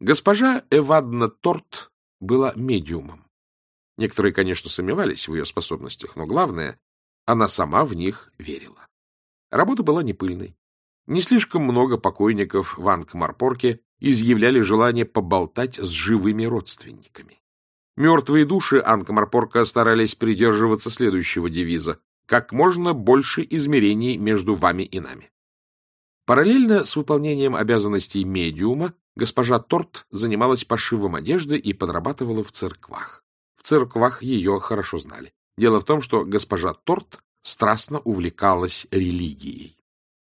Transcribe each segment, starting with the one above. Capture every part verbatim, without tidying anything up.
Госпожа Эвадна Торт была медиумом. Некоторые, конечно, сомневались в ее способностях, но главное, она сама в них верила. Работа была непыльной. Не слишком много покойников в Анкмарпорке изъявляли желание поболтать с живыми родственниками. Мертвые души Анкмарпорка старались придерживаться следующего девиза: как можно больше измерений между вами и нами. Параллельно с выполнением обязанностей медиума госпожа Торт занималась пошивом одежды и подрабатывала в церквах. В церквах ее хорошо знали. Дело в том, что госпожа Торт страстно увлекалась религией.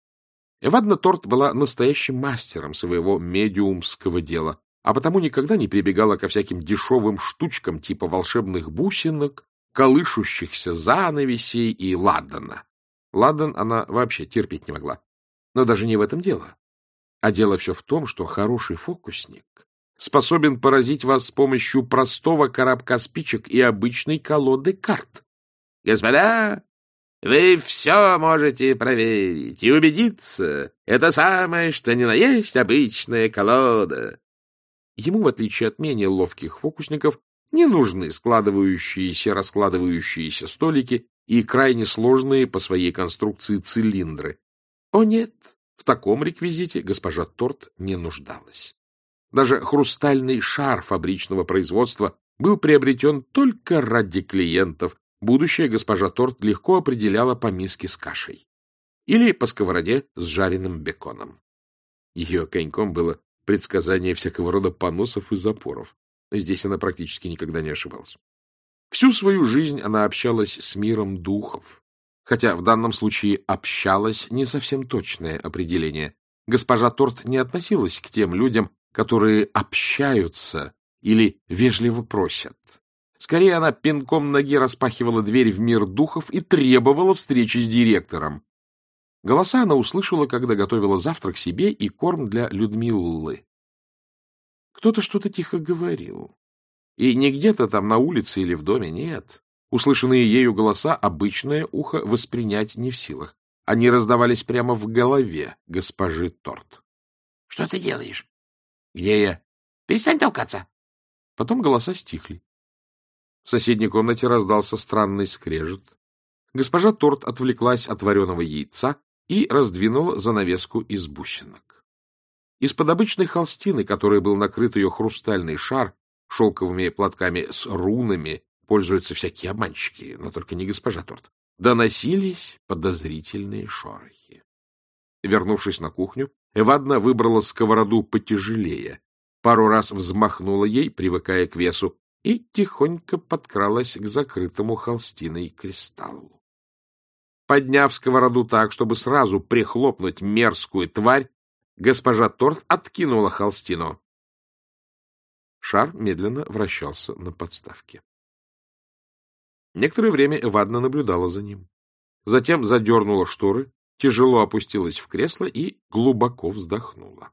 Эвадна Торт была настоящим мастером своего медиумского дела, а потому никогда не прибегала ко всяким дешевым штучкам типа волшебных бусинок, колышущихся занавесей и ладана. Ладан она вообще терпеть не могла. Но даже не в этом дело. А дело все в том, что хороший фокусник способен поразить вас с помощью простого коробка спичек и обычной колоды карт. — Господа, вы все можете проверить и убедиться. Это самое, что ни на есть обычная колода. Ему, в отличие от менее ловких фокусников, не нужны складывающиеся, раскладывающиеся столики и крайне сложные по своей конструкции цилиндры. О нет, в таком реквизите госпожа Торт не нуждалась. Даже хрустальный шар фабричного производства был приобретен только ради клиентов. Будущая госпожа Торт легко определяла по миске с кашей или по сковороде с жареным беконом. Ее коньком было предсказание всякого рода поносов и запоров. Здесь она практически никогда не ошибалась. Всю свою жизнь она общалась с миром духов, хотя в данном случае «общалась» не совсем точное определение. Госпожа Торт не относилась к тем людям, которые общаются или вежливо просят. Скорее, она пинком ноги распахивала дверь в мир духов и требовала встречи с директором. Голоса она услышала, когда готовила завтрак себе и корм для Людмилы. Кто-то что-то тихо говорил. И не где-то там на улице или в доме, нет. Услышанные ею голоса обычное ухо воспринять не в силах. Они раздавались прямо в голове госпожи Торт. — Что ты делаешь? — Где я? — Перестань толкаться. Потом голоса стихли. В соседней комнате раздался странный скрежет. Госпожа Торт отвлеклась от вареного яйца и раздвинула занавеску из бусинок. Из-под обычной холстины, которой был накрыт ее хрустальный шар, шелковыми платками с рунами, пользуются всякие обманщики, но только не госпожа Торт, доносились подозрительные шорохи. Вернувшись на кухню, Эвадна выбрала сковороду потяжелее, пару раз взмахнула ей, привыкая к весу, и тихонько подкралась к закрытому холстиной кристаллу. Подняв сковороду так, чтобы сразу прихлопнуть мерзкую тварь, госпожа Торт откинула холстину. Шар медленно вращался на подставке. Некоторое время Эвадна наблюдала за ним. Затем задернула шторы, тяжело опустилась в кресло и глубоко вздохнула.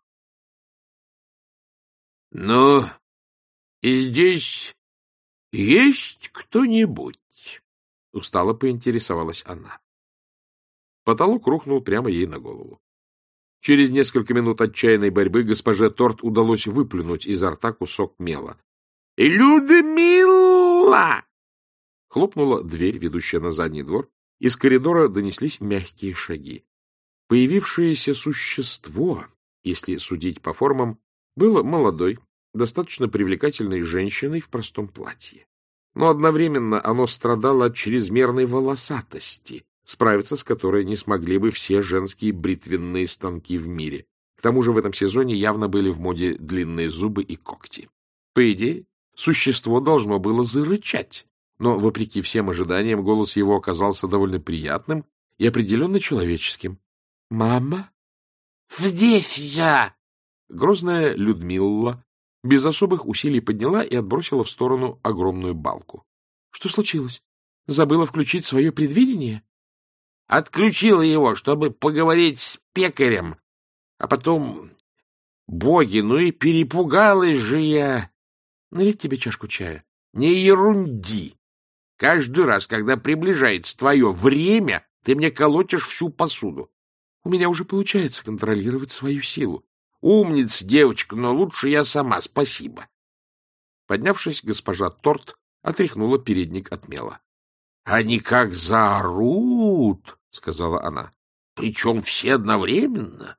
— Ну, и здесь есть кто-нибудь? — устало поинтересовалась она. Потолок рухнул прямо ей на голову. Через несколько минут отчаянной борьбы госпоже Торт удалось выплюнуть изо рта кусок мела. — Людмила! Хлопнула дверь, ведущая на задний двор. Из коридора донеслись мягкие шаги. Появившееся существо, если судить по формам, было молодой, достаточно привлекательной женщиной в простом платье. Но одновременно оно страдало от чрезмерной волосатости, справиться с которой не смогли бы все женские бритвенные станки в мире. К тому же в этом сезоне явно были в моде длинные зубы и когти. По идее, существо должно было зарычать, но, вопреки всем ожиданиям, голос его оказался довольно приятным и определенно человеческим. — Мама? — Здесь я! Грозная Людмила без особых усилий подняла и отбросила в сторону огромную балку. — Что случилось? Забыла включить свое предвидение? — Отключила его, чтобы поговорить с пекарем. А потом... Боги, ну и перепугалась же я. — Налить тебе чашку чая? — Не ерунди. Каждый раз, когда приближается твое время, ты мне колотишь всю посуду. У меня уже получается контролировать свою силу. Умница, девочка, но лучше я сама, спасибо. Поднявшись, госпожа Торт отряхнула передник от мела. — Они как заорут, — сказала она. — Причем все одновременно.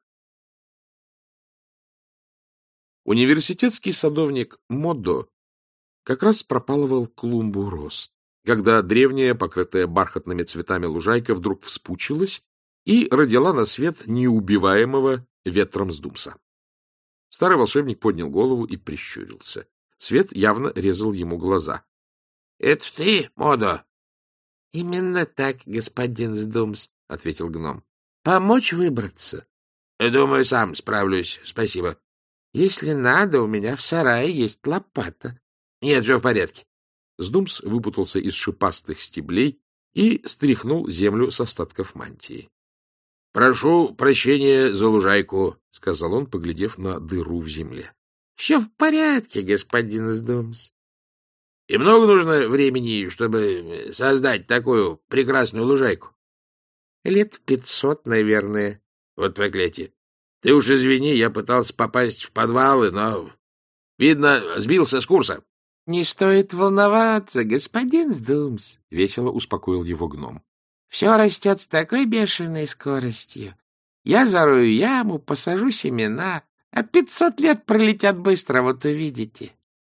Университетский садовник Модо как раз пропалывал клумбу роз, когда древняя, покрытая бархатными цветами лужайка вдруг вспучилась и родила на свет неубиваемого ветром Сдумса. Старый волшебник поднял голову и прищурился. Свет явно резал ему глаза. — Это ты, Модо? — Именно так, господин Сдумс, — ответил гном. — Помочь выбраться? — Думаю, сам справлюсь, спасибо. — Если надо, у меня в сарае есть лопата. — Нет, все в порядке. Сдумс выпутался из шипастых стеблей и стряхнул землю с остатков мантии. — Прошу прощения за лужайку, — сказал он, поглядев на дыру в земле. — Все в порядке, господин Сдумс. — И много нужно времени, чтобы создать такую прекрасную лужайку? — Лет пятьсот, наверное. — Вот проклятие. Ты уж извини, я пытался попасть в подвалы, но, видно, сбился с курса. — Не стоит волноваться, господин Сдумс, — весело успокоил его гном. — Все растет с такой бешеной скоростью. Я зарою яму, посажу семена, а пятьсот лет пролетят быстро, вот увидите.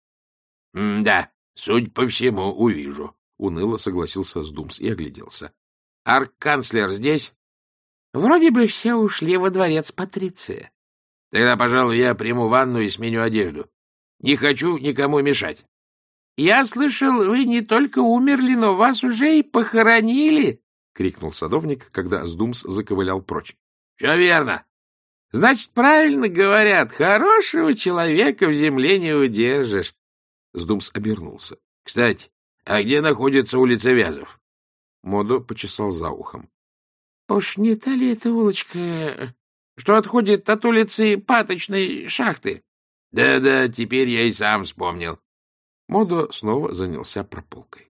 — Да, судя по всему, увижу, — уныло согласился Сдумс и огляделся. — Арк-канцлер здесь? — Вроде бы все ушли во дворец Патриция. — Тогда, пожалуй, я приму ванну и сменю одежду. Не хочу никому мешать. — Я слышал, вы не только умерли, но вас уже и похоронили, — крикнул садовник, когда Сдумс заковылял прочь. — Все верно. — Значит, правильно говорят, хорошего человека в земле не удержишь. Сдумс обернулся. — Кстати, а где находится улица Вязов? Модо почесал за ухом. — Уж не та ли эта улочка, что отходит от улицы Паточной шахты? Да — Да-да, теперь я и сам вспомнил. Модо снова занялся прополкой.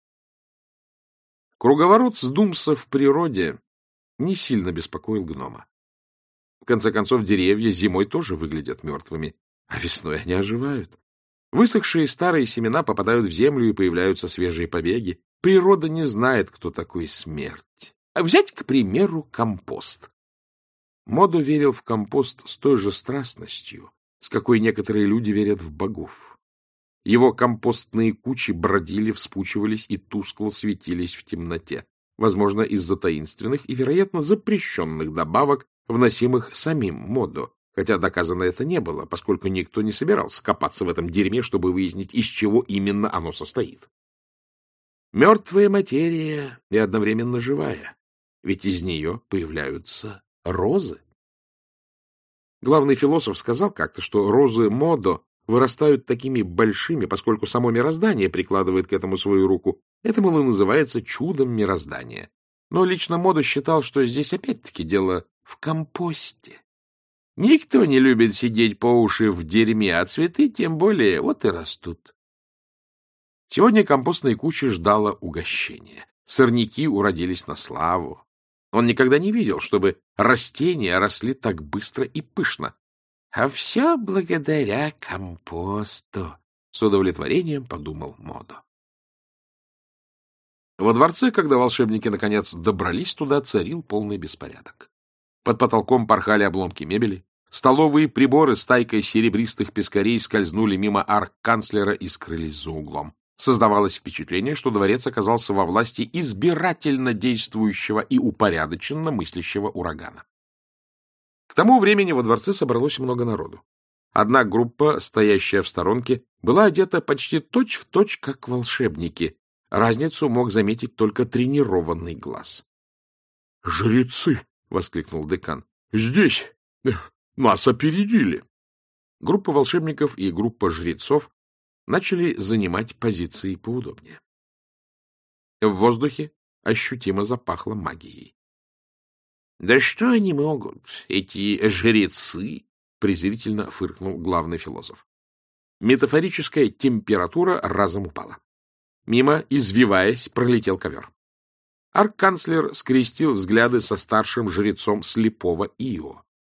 Круговорот Сдумса в природе не сильно беспокоил гнома. В конце концов, деревья зимой тоже выглядят мертвыми, а весной они оживают. Высохшие старые семена попадают в землю, и появляются свежие побеги. Природа не знает, кто такой смерть. А взять, к примеру, компост. Модо верил в компост с той же страстностью, с какой некоторые люди верят в богов. Его компостные кучи бродили, вспучивались и тускло светились в темноте, возможно, из-за таинственных и, вероятно, запрещенных добавок, вносимых самим Модо, хотя доказано это не было, поскольку никто не собирался копаться в этом дерьме, чтобы выяснить, из чего именно оно состоит. Мертвая материя и одновременно живая, ведь из нее появляются розы. Главный философ сказал как-то, что розы Модо вырастают такими большими, поскольку само мироздание прикладывает к этому свою руку. Это, мол, и называется чудом мироздания. Но лично Модо считал, что здесь опять-таки дело в компосте. Никто не любит сидеть по уши в дерьме, а цветы тем более вот и растут. Сегодня компостные кучи ждало угощения. Сорняки уродились на славу. Он никогда не видел, чтобы растения росли так быстро и пышно. А все благодаря компосту, — с удовлетворением подумал Модо. Во дворце, когда волшебники наконец добрались туда, царил полный беспорядок. Под потолком порхали обломки мебели, столовые приборы с тайкой серебристых пескарей скользнули мимо арк-канцлера и скрылись за углом. Создавалось впечатление, что дворец оказался во власти избирательно действующего и упорядоченно мыслящего урагана. К тому времени во дворце собралось много народу. Одна группа, стоящая в сторонке, была одета почти точь-в-точь, как волшебники. Разницу мог заметить только тренированный глаз. — Жрецы! — воскликнул декан. — Здесь! Нас опередили! Группа волшебников и группа жрецов начали занимать позиции поудобнее. В воздухе ощутимо запахло магией. — Да что они могут, эти жрецы? — презрительно фыркнул главный философ. Метафорическая температура разом упала. Мимо, извиваясь, пролетел ковер. Арк-канцлер скрестил взгляды со старшим жрецом слепого Ио.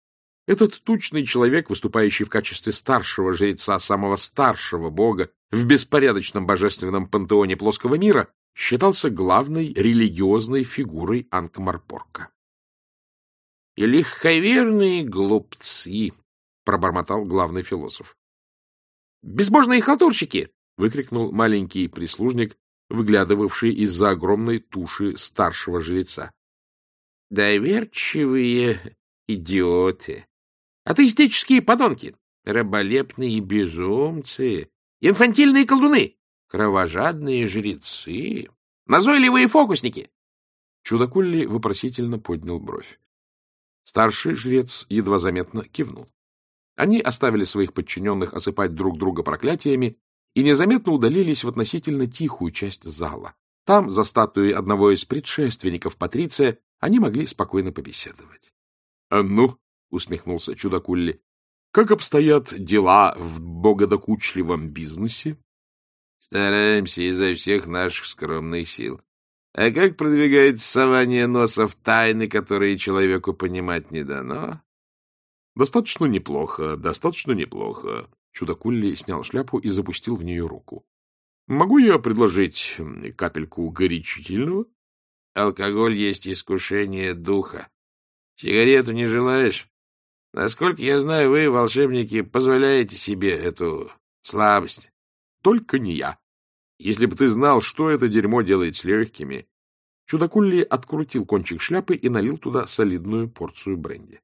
Этот тучный человек, выступающий в качестве старшего жреца самого старшего бога в беспорядочном божественном пантеоне плоского мира, считался главной религиозной фигурой Анкмарпорка. — И легковерные глупцы! — пробормотал главный философ. — Безбожные халтурщики! — выкрикнул маленький прислужник, выглядывавший из-за огромной туши старшего жреца. — Доверчивые идиоты! Атеистические подонки! Раболепные безумцы! Инфантильные колдуны! Кровожадные жрецы! Назойливые фокусники! Чудакулли вопросительно поднял бровь. Старший жрец едва заметно кивнул. Они оставили своих подчиненных осыпать друг друга проклятиями и незаметно удалились в относительно тихую часть зала. Там, за статуей одного из предшественников Патриция, они могли спокойно побеседовать. — А ну! — усмехнулся Чудакулли. — Как обстоят дела в богодокучливом бизнесе? — Стараемся изо всех наших скромных сил. А как продвигается сование носа в тайны, которые человеку понимать не дано? — Достаточно неплохо, достаточно неплохо. Чудакулли снял шляпу и запустил в нее руку. — Могу я предложить капельку горячительного? — Алкоголь есть искушение духа. Сигарету не желаешь? Насколько я знаю, вы, волшебники, позволяете себе эту слабость. Только не я. Если бы ты знал, что это дерьмо делает с легкими. Чудакулли открутил кончик шляпы и налил туда солидную порцию бренди.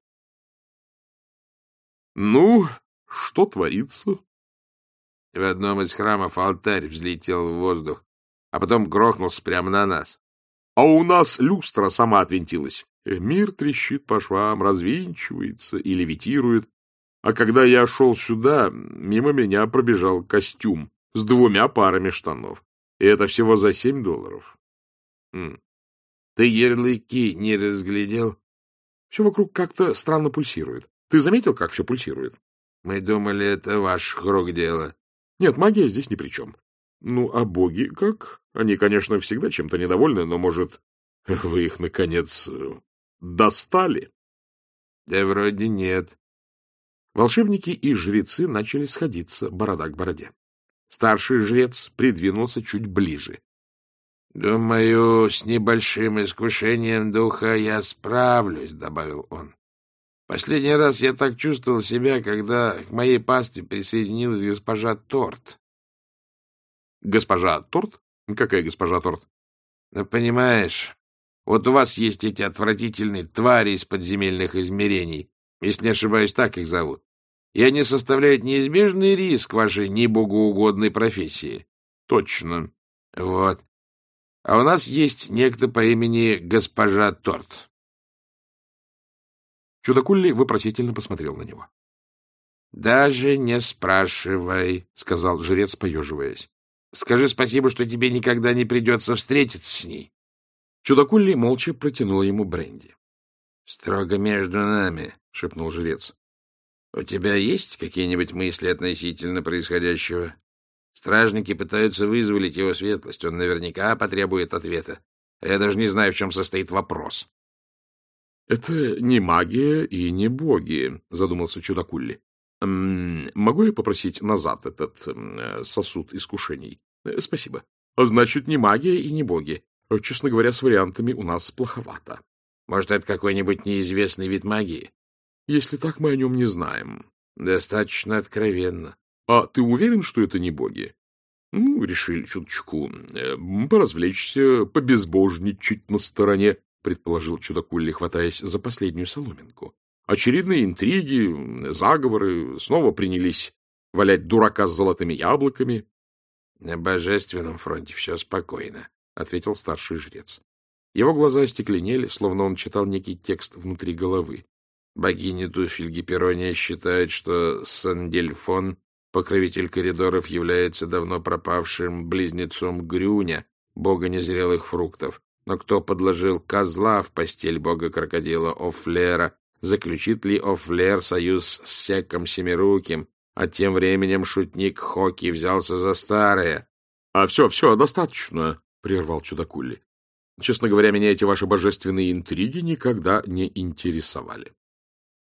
— Ну, что творится? В одном из храмов алтарь взлетел в воздух, а потом грохнулся прямо на нас. А у нас люстра сама отвинтилась. Мир трещит по швам, развинчивается и левитирует. А когда я шел сюда, мимо меня пробежал костюм с двумя парами штанов. И это всего за семь долларов. М. Ты ярлыки не разглядел? Все вокруг как-то странно пульсирует. Ты заметил, как все пульсирует? Мы думали, это ваш рук дело. Нет, магия здесь ни при чем. Ну, а боги как? Они, конечно, всегда чем-то недовольны, но, может, вы их, наконец, достали? Да вроде нет. Волшебники и жрецы начали сходиться борода к бороде. Старший жрец придвинулся чуть ближе. — Думаю, с небольшим искушением духа я справлюсь, — добавил он. — Последний раз я так чувствовал себя, когда к моей пастве присоединилась госпожа Торт. — Госпожа Торт? Какая госпожа Торт? — Ну, понимаешь, вот у вас есть эти отвратительные твари из подземельных измерений, если не ошибаюсь, так их зовут. И они составляют неизбежный риск вашей небогоугодной профессии. — Точно. — Вот. А у нас есть некто по имени госпожа Торт. Чудакулли вопросительно посмотрел на него. — Даже не спрашивай, — сказал жрец, поеживаясь. — Скажи спасибо, что тебе никогда не придется встретиться с ней. Чудакулли молча протянул ему бренди. — Строго между нами, — шепнул жрец. — У тебя есть какие-нибудь мысли относительно происходящего? Стражники пытаются вызволить его светлость. Он наверняка потребует ответа. А я даже не знаю, в чем состоит вопрос. — Это не магия и не боги, — задумался Чудакулли. — Могу я попросить назад этот э, сосуд искушений? — Спасибо. — Значит, не магия и не боги. Честно говоря, с вариантами у нас плоховато. — Может, это какой-нибудь неизвестный вид магии? — Если так, мы о нем не знаем. — Достаточно откровенно. — А ты уверен, что это не боги? — Ну, решили чуточку э, поразвлечься, побезбожничать на стороне, — предположил Чудакулли, хватаясь за последнюю соломинку. Очередные интриги, заговоры снова принялись валять дурака с золотыми яблоками. — На божественном фронте все спокойно, — ответил старший жрец. Его глаза остекленели, словно он читал некий текст внутри головы. Богиня туфель Гиперония считает, что Сандельфон, покровитель коридоров, является давно пропавшим близнецом Грюня, бога незрелых фруктов. Но кто подложил козла в постель бога-крокодила Офлера? Заключит ли Офлер союз с Секом Семируким? А тем временем шутник Хоки взялся за старое. — А все, все, достаточно, — прервал Чудакулли. — Честно говоря, меня эти ваши божественные интриги никогда не интересовали.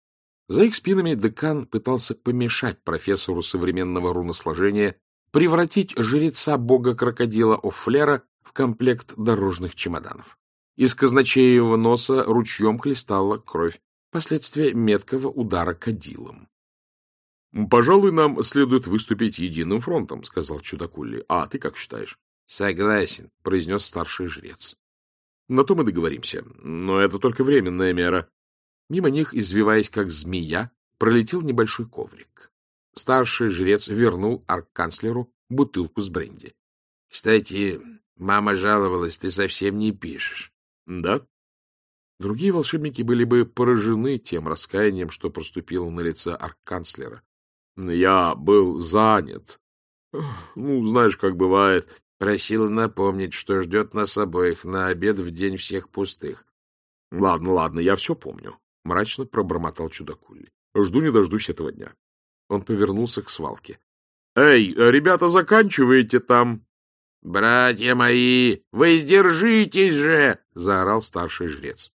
За их спинами декан пытался помешать профессору современного руносложения превратить жреца бога-крокодила Оффлера в комплект дорожных чемоданов. Из казначеевого носа ручьем хлестала кровь, последствия меткого удара кадилом. — Пожалуй, нам следует выступить единым фронтом, — сказал Чудакулли. — А ты как считаешь? — Согласен, — произнес старший жрец. — На то мы договоримся, но это только временная мера. Мимо них, извиваясь как змея, пролетел небольшой коврик. Старший жрец вернул арканцлеру бутылку с бренди. — Кстати, мама жаловалась, ты совсем не пишешь. — Да? Другие волшебники были бы поражены тем раскаянием, что проступило на лице арканцлера. — Я был занят. Ну, знаешь, как бывает. Просил напомнить, что ждет нас обоих на обед в день всех пустых. — Ладно, ладно, я все помню, — мрачно пробормотал Чудакулли. — Жду не дождусь этого дня. Он повернулся к свалке. — Эй, ребята, заканчиваете там? — Братья мои, вы сдержитесь же! — заорал старший жрец.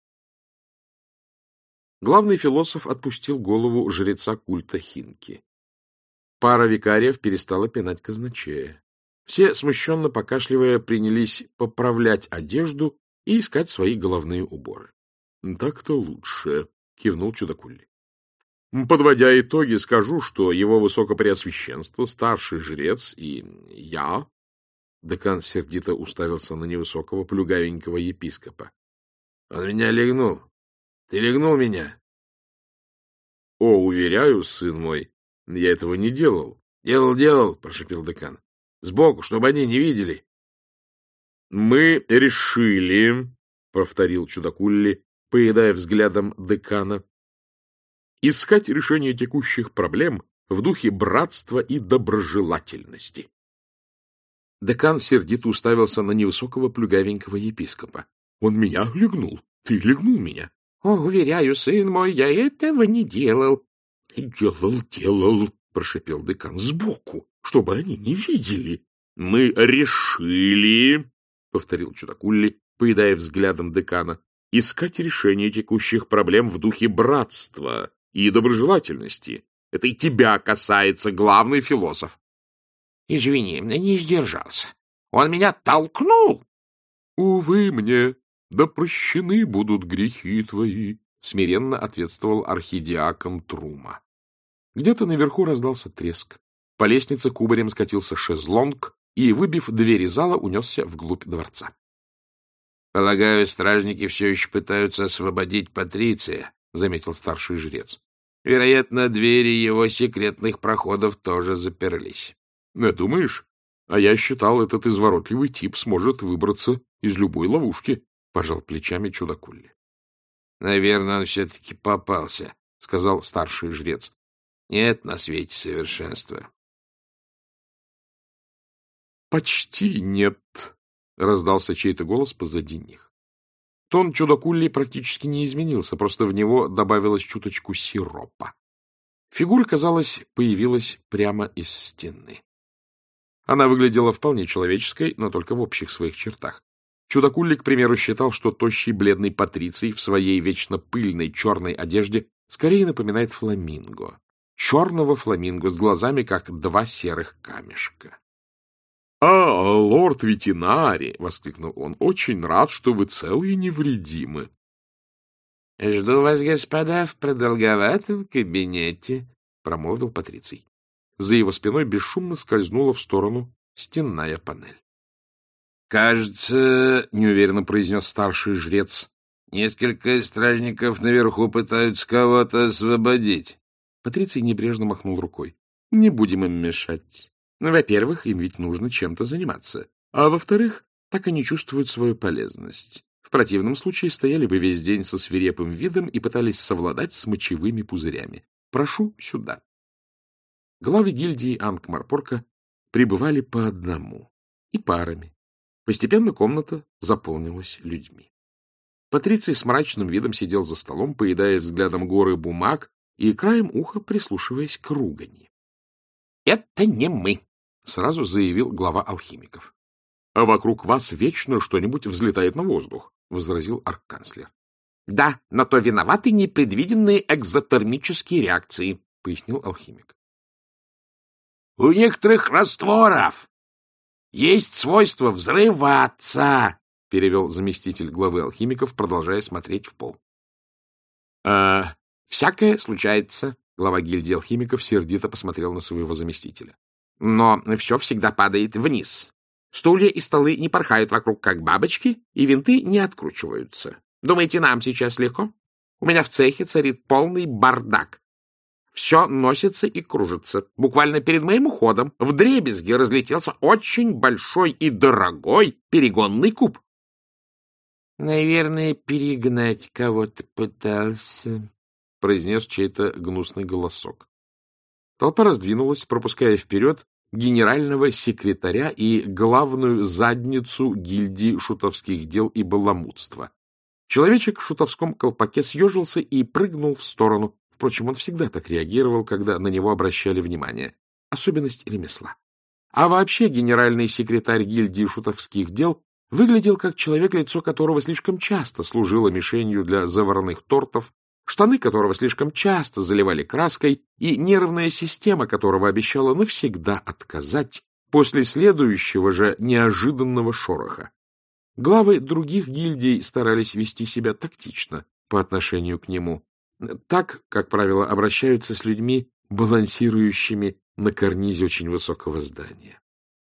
Главный философ отпустил голову жреца культа Хинки. Пара викариев перестала пинать казначея. Все, смущенно покашливая, принялись поправлять одежду и искать свои головные уборы. — Так-то лучше, — кивнул Чудакулли. — Подводя итоги, скажу, что его высокопреосвященство, старший жрец и я... Декан сердито уставился на невысокого плюгавенького епископа. — Он меня легнул. Ты легнул меня? — О, уверяю, сын мой, я этого не делал. — Делал, делал, — прошипел декан. — Сбоку, чтобы они не видели. — Мы решили, — повторил Чудакулли, поедая взглядом декана, — искать решение текущих проблем в духе братства и доброжелательности. Декан сердито уставился на невысокого плюгавенького епископа. — Он меня легнул. Ты легнул меня. — О, уверяю, сын мой, я этого не делал. — Делал, делал, — прошипел декан, — сбоку, чтобы они не видели. — Мы решили, — повторил Чудакулли, поедая взглядом декана, — искать решение текущих проблем в духе братства и доброжелательности. Это и тебя касается, главный философ. — Извини, не сдержался. Он меня толкнул. — Увы мне, да прощены будут грехи твои, — смиренно ответствовал архидиакон Трума. Где-то наверху раздался треск. По лестнице кубарем скатился шезлонг и, выбив двери зала, унесся вглубь дворца. — Полагаю, стражники все еще пытаются освободить Патриция, — заметил старший жрец. — Вероятно, двери его секретных проходов тоже заперлись. — Думаешь? А я считал, этот изворотливый тип сможет выбраться из любой ловушки, — пожал плечами Чудакулли. — Наверное, он все-таки попался, — сказал старший жрец. — Нет на свете совершенства. — Почти нет, — раздался чей-то голос позади них. Тон Чудакулли практически не изменился, просто в него добавилось чуточку сиропа. Фигура, казалось, появилась прямо из стены. Она выглядела вполне человеческой, но только в общих своих чертах. Чудакулли, к примеру, считал, что тощий бледный патриций в своей вечно пыльной черной одежде скорее напоминает фламинго. Черного фламинго с глазами, как два серых камешка. — А, лорд Ветинари! — воскликнул он. — Очень рад, что вы целы и невредимы. — Жду вас, господа, в продолговатом кабинете, — промолвил патриций. За его спиной бесшумно скользнула в сторону стенная панель. — Кажется, — неуверенно произнес старший жрец, — несколько стражников наверху пытаются кого-то освободить. Патриций небрежно махнул рукой. — Не будем им мешать. Во-первых, им ведь нужно чем-то заниматься. А во-вторых, так они чувствуют свою полезность. В противном случае стояли бы весь день со свирепым видом и пытались совладать с мочевыми пузырями. Прошу сюда. Главы гильдии Анкмарпорка прибывали по одному и парами. Постепенно комната заполнилась людьми. Патриций с мрачным видом сидел за столом, поедая взглядом горы бумаг и краем уха прислушиваясь к ругани. — Это не мы, — сразу заявил глава алхимиков. — А вокруг вас вечно что-нибудь взлетает на воздух, — возразил арканцлер. — Да, но то виноваты непредвиденные экзотермические реакции, — пояснил алхимик. — У некоторых растворов есть свойство взрываться, — перевел заместитель главы алхимиков, продолжая смотреть в пол. «Э, — Всякое случается, — глава гильдии алхимиков сердито посмотрел на своего заместителя. — Но все всегда падает вниз. Стулья и столы не порхают вокруг, как бабочки, и винты не откручиваются. Думаете, нам сейчас легко? У меня в цехе царит полный бардак. Все носится и кружится. Буквально перед моим уходом вдребезги разлетелся очень большой и дорогой перегонный куб. — Наверное, перегнать кого-то пытался, — произнес чей-то гнусный голосок. Толпа раздвинулась, пропуская вперед генерального секретаря и главную задницу гильдии шутовских дел и баламутства. Человечек в шутовском колпаке съежился и прыгнул в сторону. Впрочем, он всегда так реагировал, когда на него обращали внимание. Особенность ремесла. А вообще генеральный секретарь гильдии шутовских дел выглядел как человек, лицо которого слишком часто служило мишенью для заварных тортов, штаны которого слишком часто заливали краской и нервная система которого обещала навсегда отказать после следующего же неожиданного шороха. Главы других гильдий старались вести себя тактично по отношению к нему, так, как правило, обращаются с людьми, балансирующими на карнизе очень высокого здания.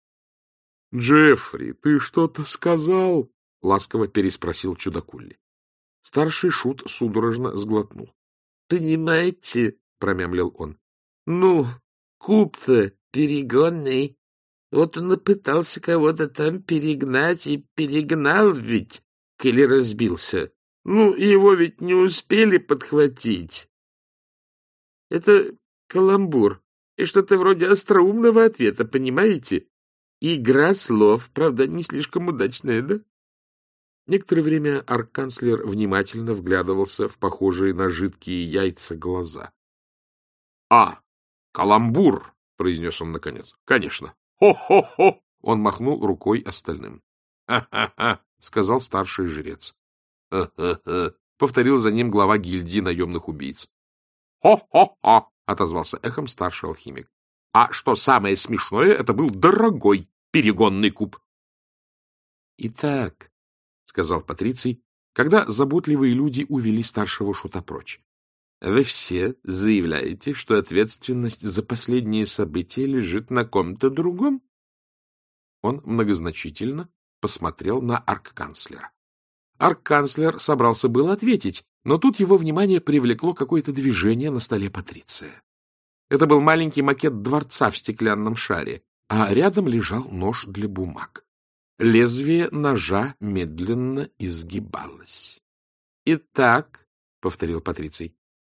— Джеффри, ты что-то сказал? — ласково переспросил чудакулли. Старший шут судорожно сглотнул. — Понимаете, — промямлил он, — ну, куб-то перегонный. Вот он и пытался кого-то там перегнать, и перегнал ведь, коли разбился. Ну, его ведь не успели подхватить. Это каламбур и что-то вроде остроумного ответа, понимаете? Игра слов, правда, не слишком удачная, да? Некоторое время арканцлер внимательно вглядывался в похожие на жидкие яйца глаза. — А, каламбур! — произнес он наконец. — Конечно. Хо-хо-хо! Он махнул рукой остальным. «Ха-ха-ха!» — сказал старший жрец. «Ха-ха-ха!» — повторил за ним глава гильдии наемных убийц. «Хо-хо-хо!» — отозвался эхом старший алхимик. «А что самое смешное, это был дорогой перегонный куб». «Итак», — сказал Патриций, когда заботливые люди увели старшего шута прочь, — «вы все заявляете, что ответственность за последние события лежит на ком-то другом?» Он многозначительно посмотрел на аркканцлера. Аркканцлер собрался было ответить, но тут его внимание привлекло какое-то движение на столе Патриция. Это был маленький макет дворца в стеклянном шаре, а рядом лежал нож для бумаг. Лезвие ножа медленно изгибалось. — Итак, — повторил Патриций.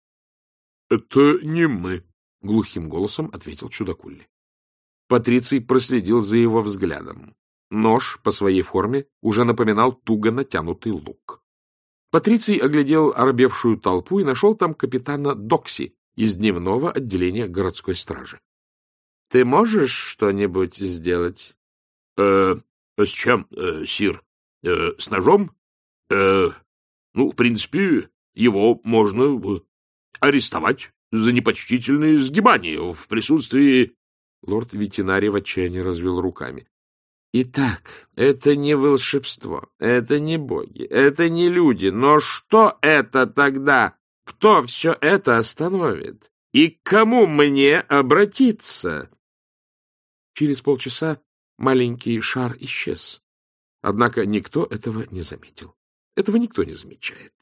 — Это не мы, — глухим голосом ответил чудакулли. Патриций проследил за его взглядом. Нож по своей форме уже напоминал туго натянутый лук. Патриций оглядел оробевшую толпу и нашел там капитана Докси из дневного отделения городской стражи. — Ты можешь что-нибудь сделать? Э, — С чем, э, сир? Э, с ножом? Э, ну, в принципе, его можно арестовать за непочтительное сгибание в присутствии... Лорд-ветеринарий в отчаянии развел руками. — Итак, это не волшебство, это не боги, это не люди, но что это тогда? Кто все это остановит? И к кому мне обратиться? Через полчаса маленький шар исчез. Однако никто этого не заметил. Этого никто не замечает.